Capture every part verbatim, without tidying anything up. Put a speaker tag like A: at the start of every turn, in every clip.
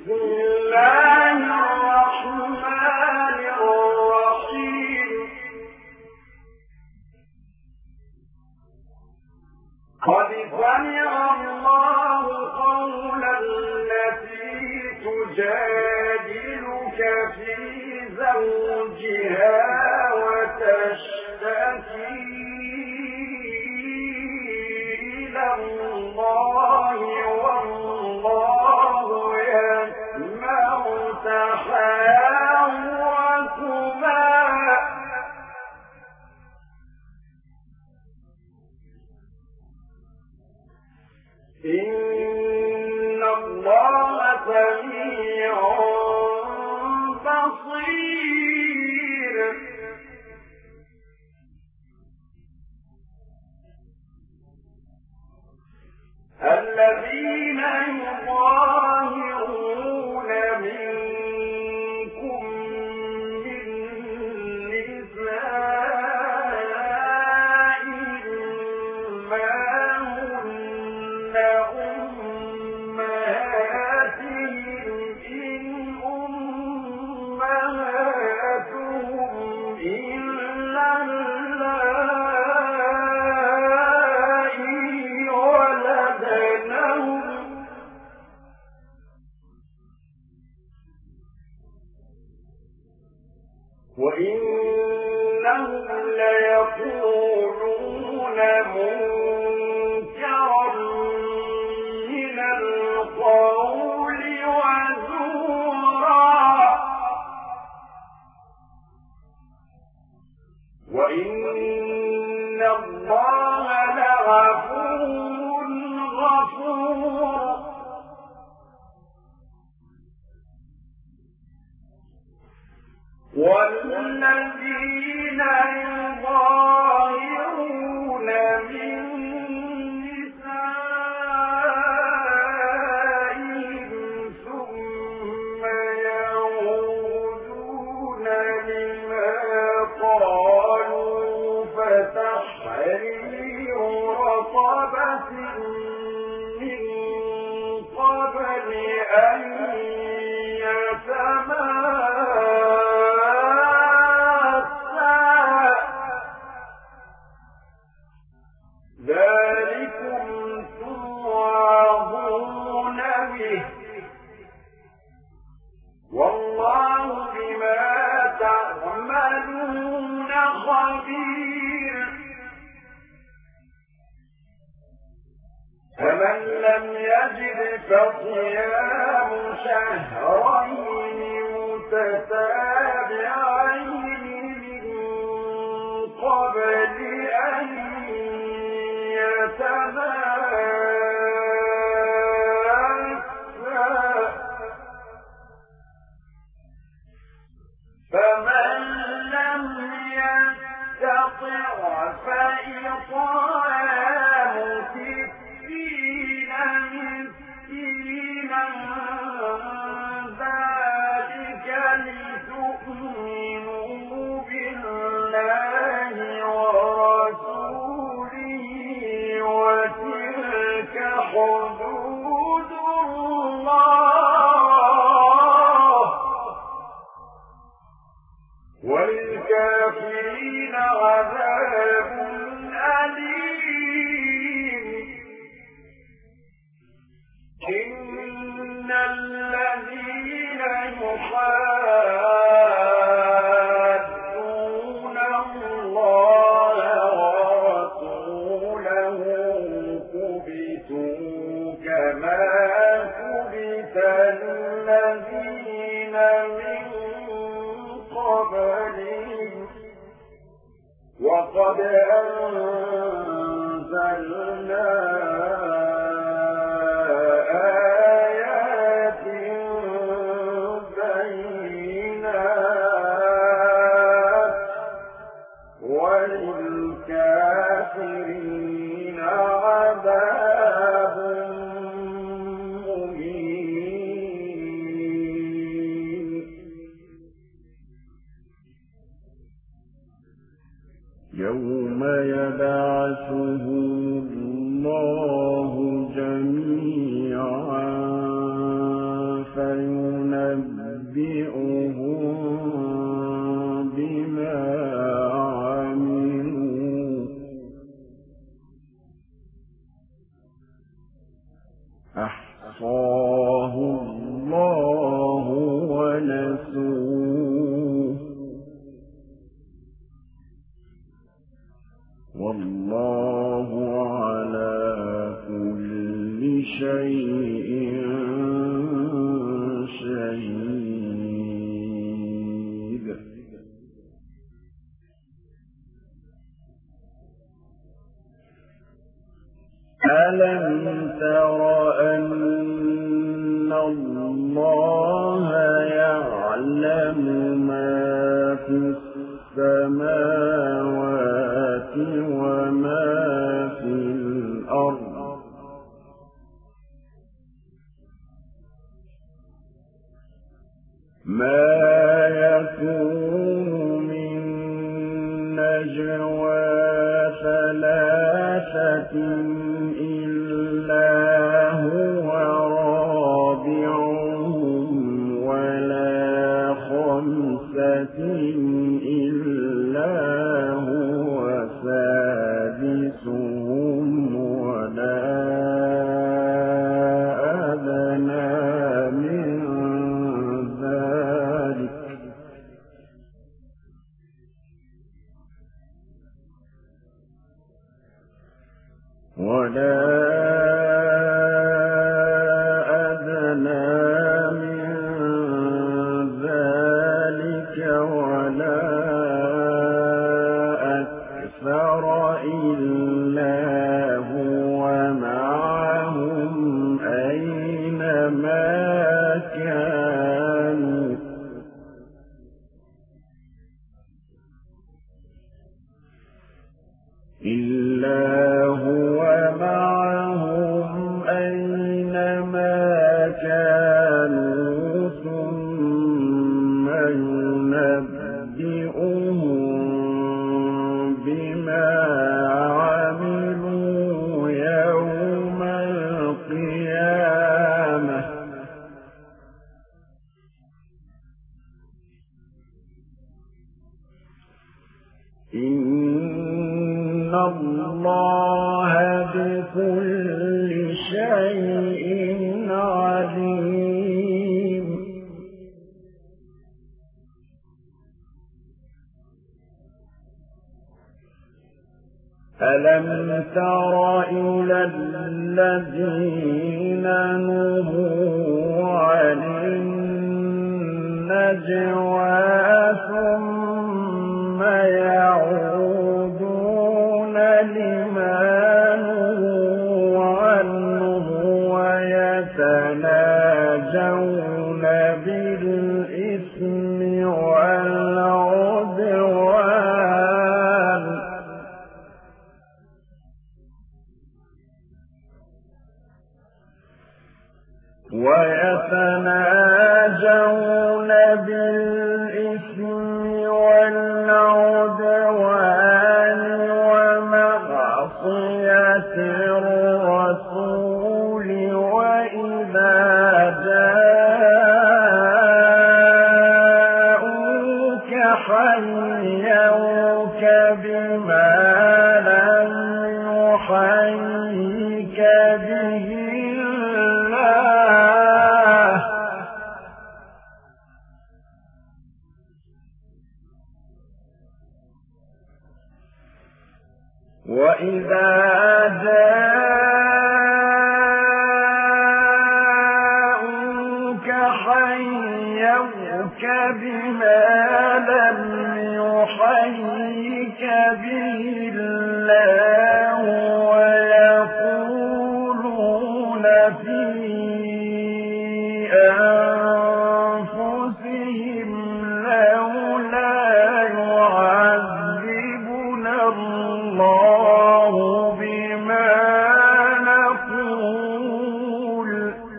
A: يوم يبعثهم الله بما عملوا أحصاه الله ونسوه والله على كل شيء شهيد. ألم تر أن الله يعلم ما في السماوات وما في الأرض ما يكون من نجوى ثلاثة إلا هو رابعهم ولا خمسة إلا هو سادسهم ولا أدنى من ذلك ولا أدنى من ذلك ولا أكثر إلا هو معهم أينما كانوا إلا هو معهم أينما كانوا ثم ينبئهم بما عملوا يوم القيامة إن الله بكل شيء عليم. ألم تر إلى الذين نهوا عن النجوى ثم يعودون لما نهوا عنه ويتناجون بالإثم والعدوان ويتناجون بالإثم والعدوان ومعصية الرسول وإذا جاءوك حيوك بما لم يحيك به وإذا جاءوك حيوك بما لم يحيك به الله ويقولون في أنفسهم لولا يعذبنا الله بما نقول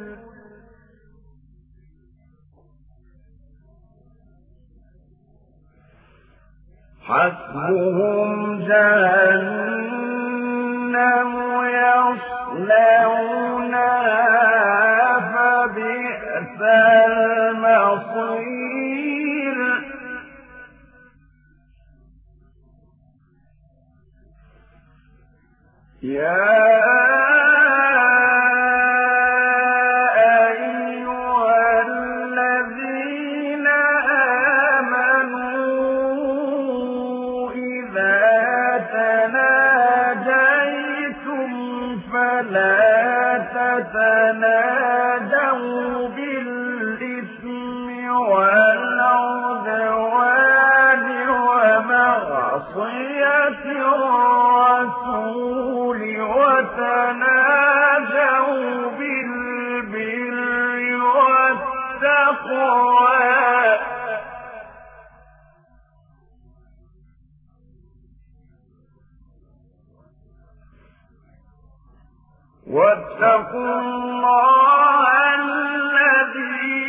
A: حسبهم جهنم يصلونها فبئس المصير. تتناجوا بالإثم والعدوان ومعصية الرسول وتناجوا بالبر والتقوى واتقوا الله الذي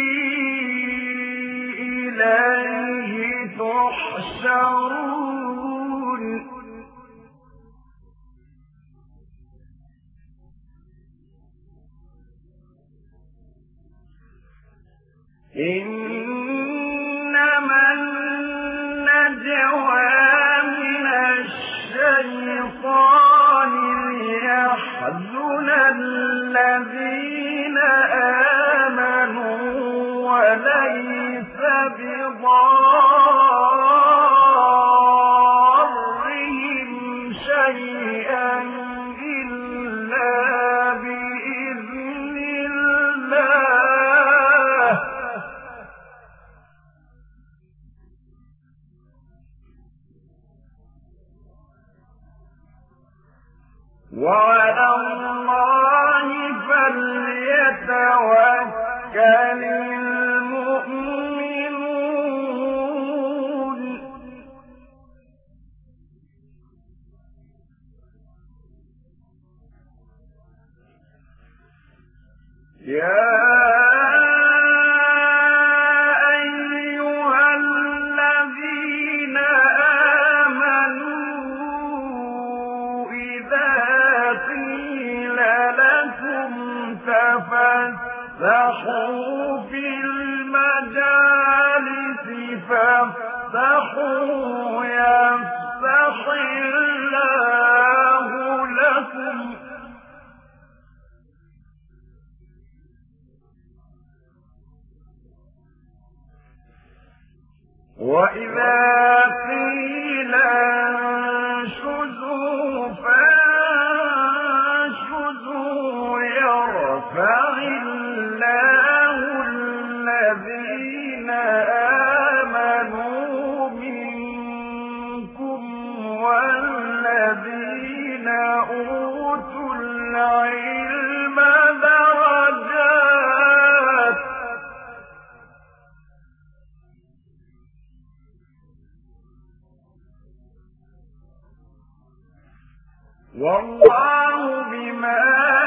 A: إليه تحشرون إنما النجوى من الشيطان ليحزن الذين آمنوا وليس بضارهم شيئا إلا بإذن الله وعلى الله فليتوكل المؤمنون يا فافسحوا في المجالس فافسحوا يفسح الله لكم وإذا قيل انشزوا فانشزوا يرفع الله الذين آمنوا منكم والذين أوتوا العلم درجات والله بما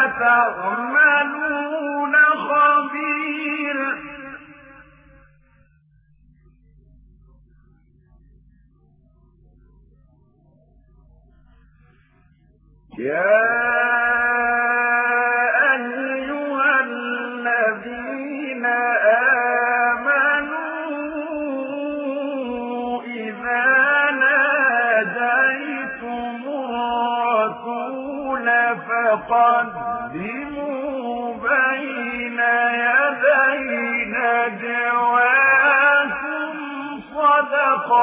A: تعملون خبير يا أيها الذين آمنوا إذا ناجيتم الرسول فقدموا بين يدي نجواكم صدقة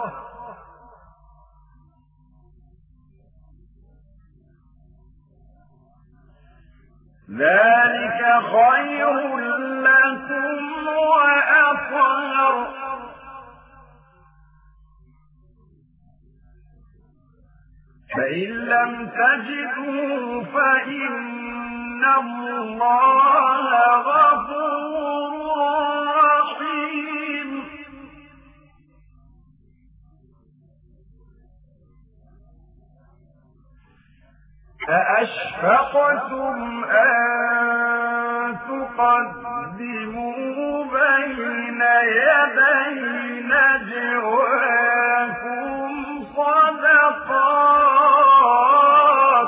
A: ذلك خير لكم وأطهر فإن لم تجدوا فإن الله غفور رحيم أأشفقتم أن تقدموا بين يدي نجواكم صدقات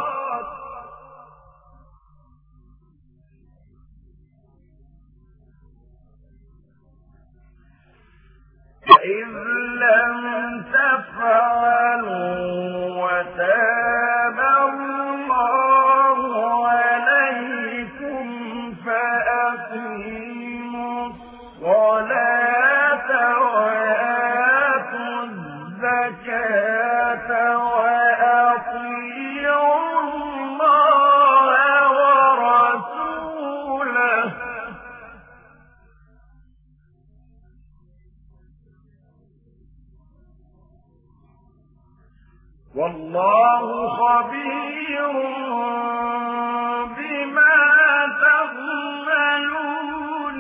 A: فإذ لم تفعلوا وتاب الله وأقيموا الصلاة وآتوا الزكاة وأطيعوا الله ورسوله والله خبير بما تعملون.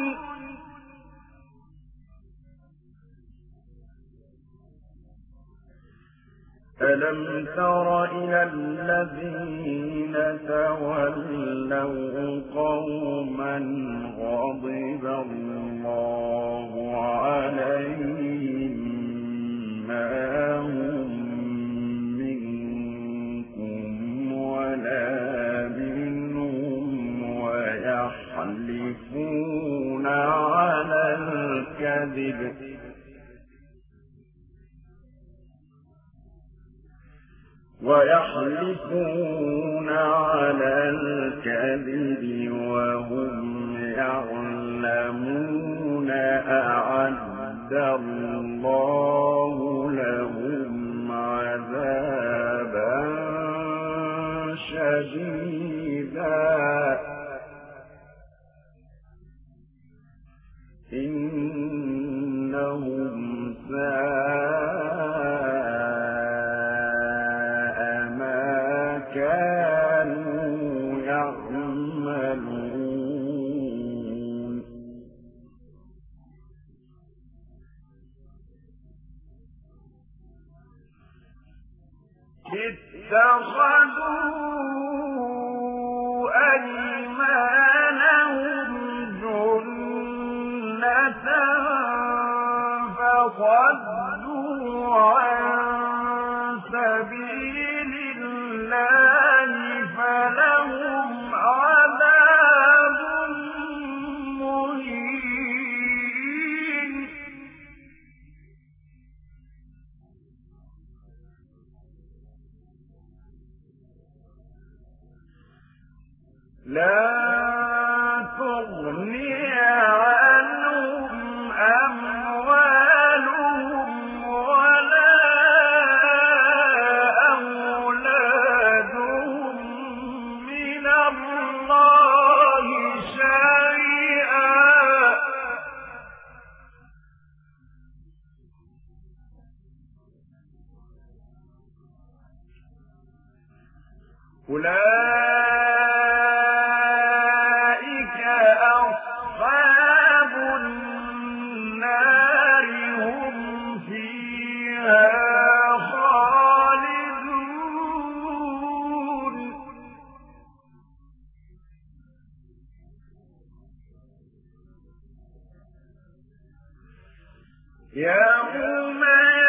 A: ألم تر إلى الذين تولوا قوما غضب الله عليهم ما هم منكم ولا منهم ويحلفون على الكذب ويحلفون على الكذب وهم يعلمون أعد الله لهم عذابا شديدا إنهم ساء ما كانوا يعملون. اتخذوا أيمانهم جنة فصدوا عن سبيل الله فلهم عذاب مهين. لا تغني عنهم أموالهم ولا أولادهم من الله شيئا أولئك أصحاب النار هم فيها خالدون. يوم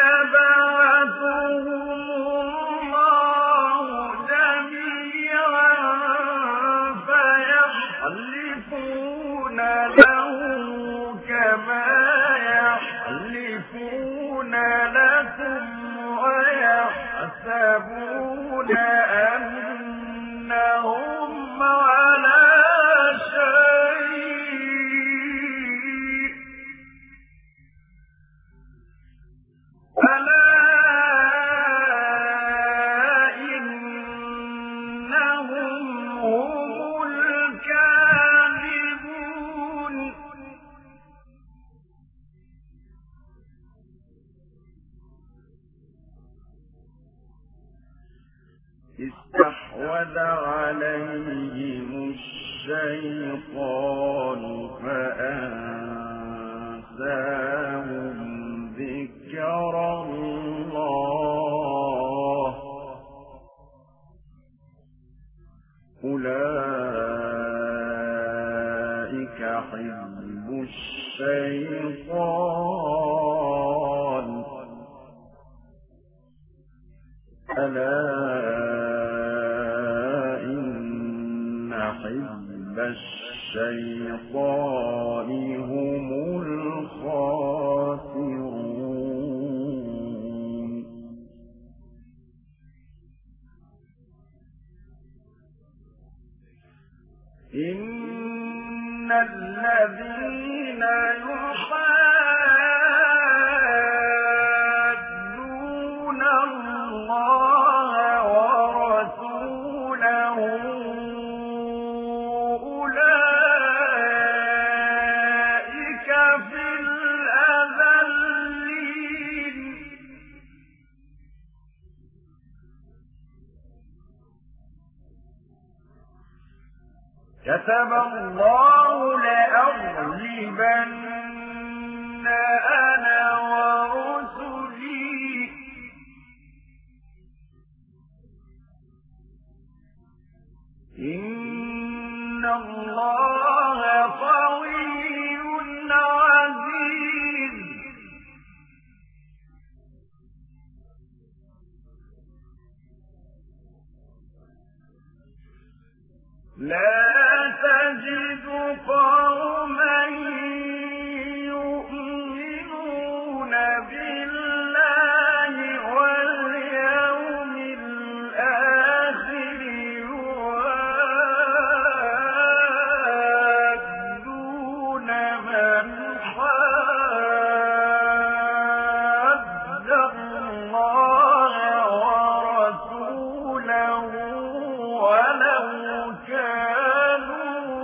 A: يبعثهم الله جميعا فيحلفون له كما يحلفون لكم ويحسبون أنهم على شيء ألا إنهم هم الكاذبون. استحوذ عليهم الشيطان فأنساهم ذكر الله أولئك حزب الشيطان ألا إن حزب الشيطان هم الخاسرون. إن الذين يحادون الله ورسوله أولئك في الأذلين كتب الله لأغلبن أنا ورسلي إن الله قوي عزيز لا تجد قوما يؤمنون بالله واليوم الآخر يوادون من حاد الله ورسوله ولو كانوا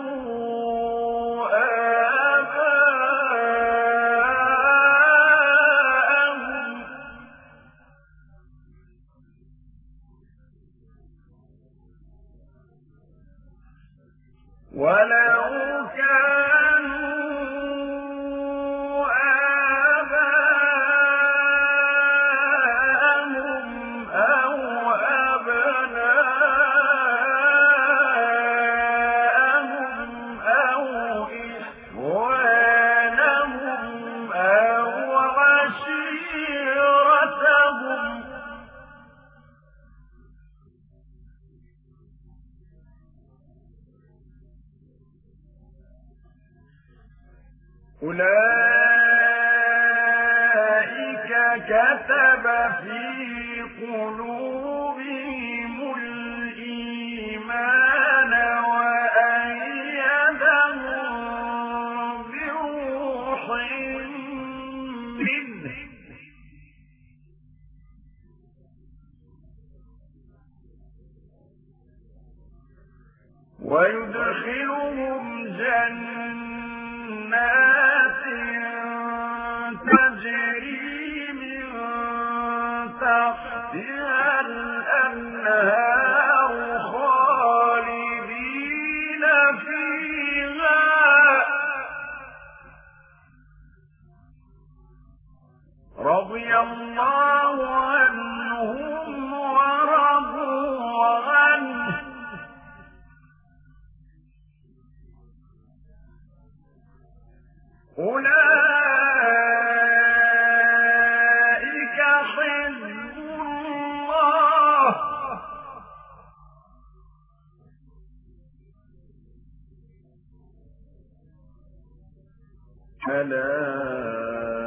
A: آباءهم ولو كانوا آباءهم أو أبناءهم أو إخوانهم أو عشيرتهم أولئك كتب في قلوبهم الإيمان وأيدهم بروح منه ويدخلهم جنات تجري من تحتها الأنهار خالدين فيها رضي الله عنهم ورضوا عنه أولئك حزب الله ألا